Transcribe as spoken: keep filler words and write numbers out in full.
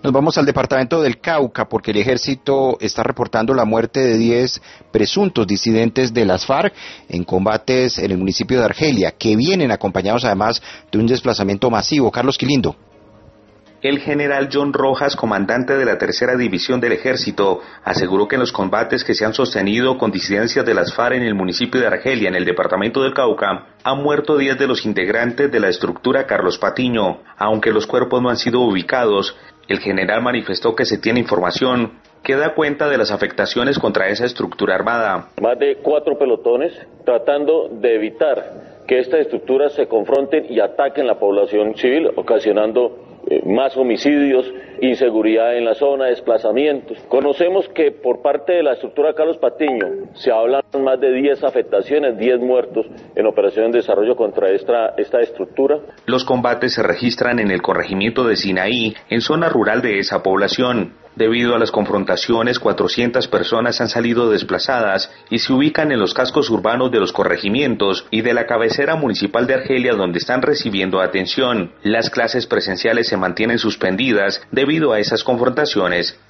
Nos vamos al departamento del Cauca porque el ejército está reportando la muerte de diez presuntos disidentes de las FARC en combates en el municipio de Argelia, que vienen acompañados además de un desplazamiento masivo. Carlos Quilindo. El general John Rojas, comandante de la tercera división del ejército, aseguró que en los combates que se han sostenido con disidencias de las FARC en el municipio de Argelia, en el departamento del Cauca, han muerto diez de los integrantes de la estructura Carlos Patiño. Aunque los cuerpos no han sido ubicados, el general manifestó que se tiene información que da cuenta de las afectaciones contra esa estructura armada. Más de cuatro pelotones tratando de evitar que estas estructuras se confronten y ataquen la población civil, ocasionando eh, más homicidios, inseguridad en la zona, desplazamientos. Conocemos que por parte de la estructura Carlos Patiño se hablan más de diez afectaciones, diez muertos en operación de desarrollo contra esta, esta estructura. Los combates se registran en el corregimiento de Sinaí, en zona rural de esa población. Debido a las confrontaciones, cuatrocientas personas han salido desplazadas y se ubican en los cascos urbanos de los corregimientos y de la cabecera municipal de Argelia, donde están recibiendo atención. Las clases presenciales se mantienen suspendidas debido a esas confrontaciones.